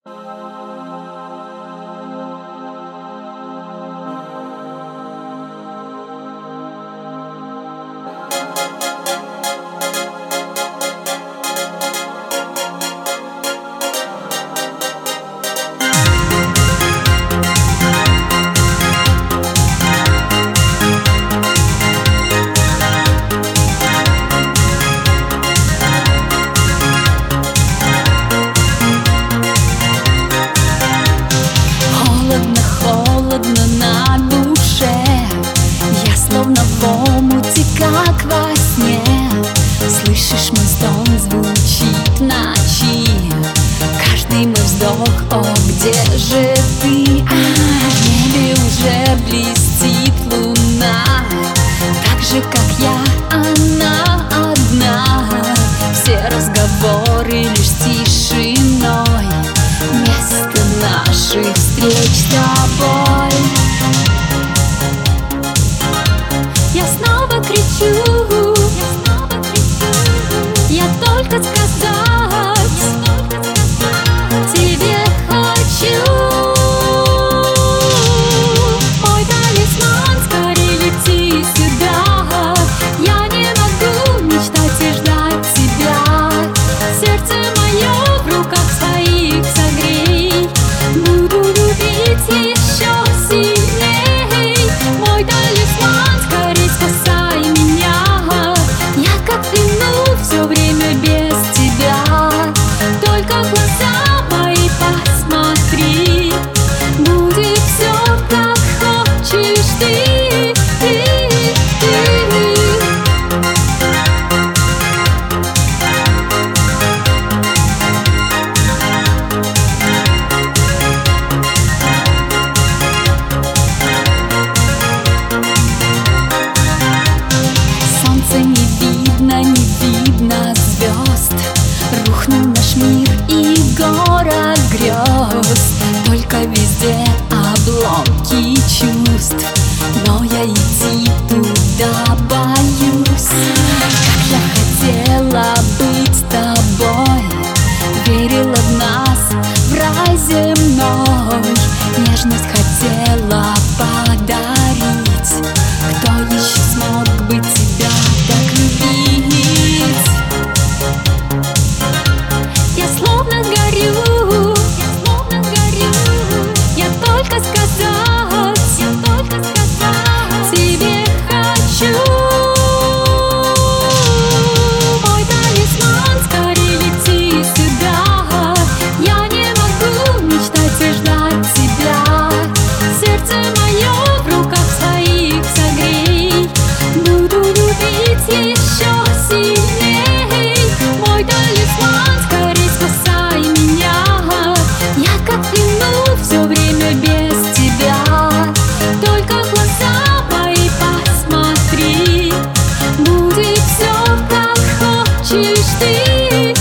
Холодно на душе, я словно в омуте, как во сне. Слышишь, мой стон звучит в ночи, каждый мой вздох, о, где же ты? В небе уже блестит луна, так же, как я, она одна. Все разговоры лишь тишиной, место наших встреч с тобой. Я снова кричу, я только сказать тебе хочу. Мой талисман, скорее лети сюда, я не могу мечтать и ждать тебя. Сердце мое в руках своих согрей, буду любить еще сильней. Мой талисман, скорей спасай меня, я как вину все время без тебя. Только в глаза мои посмотри, будет все как хочешь ты, Солнца не видно, не видно звезд, рухнул наш мир и город грез. Только везде обломки чувств, но я идти туда боюсь. Как я хотела быть с тобой, верила в нас, в рай земной. Нежность хотела подарить, кто еще смог бы тебя так любить? Я словно горю, я только сказать тебе хочу. Мой талисман, скорее лети сюда, я не могу мечтать и ждать тебя. Сердце мое в руках своих согрей, буду любить еще сильней. Мой талисман, скорей спасай меня, я как вину все время без тебя. Только в глаза мои посмотри, будет все как хочешь ты.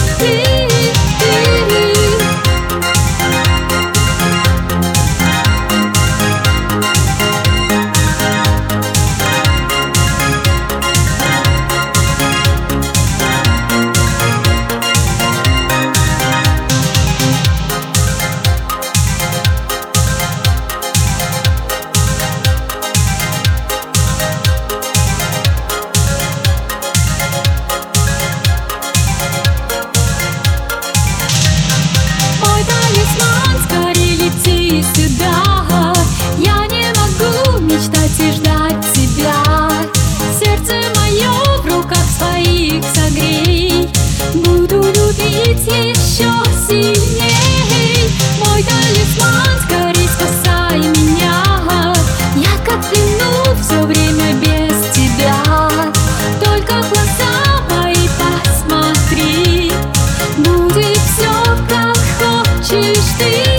Мой талисман, скорее лети сюда, я не могу мечтать и ждать тебя. Сердце мое в руках своих согрей, буду любить еще сильней. Мой талисман, скорей спасай меня, я как вину все время без тебя. Только в глаза мои посмотри, будет все как хочешь ты.